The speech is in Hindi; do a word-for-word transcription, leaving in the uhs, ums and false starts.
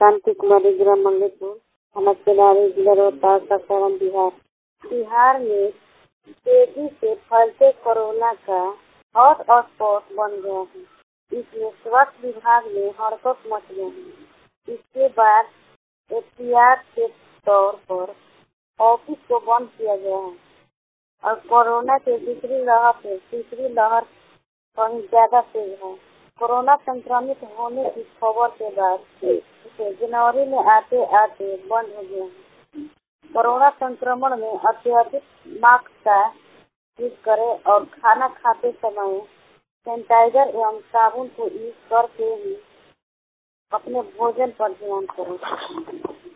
शांति कुमारी जिला मंगलपुर थाना चेनारी जिला रोहतास सासाराम बिहार। बिहार में तेजी से फैलते कोरोना का हॉटस्पॉट बन गया है। इसमें स्वास्थ्य विभाग में हड़कंप मच गया है। इसके बाद एहतियात के तौर पर ऑफिस को बंद किया गया है और कोरोना के दूसरी लहर से तीसरी लहर कहीं ज्यादा तेज है। कोरोना संक्रमित होने की खबर के बाद इसे जनवरी में आते आते बंद हो गया है। कोरोना संक्रमण में अत्यधिक मास्क का यूज करें और खाना खाते समय सैनिटाइजर एवं साबुन को यूज करके ही अपने भोजन पर ध्यान करें।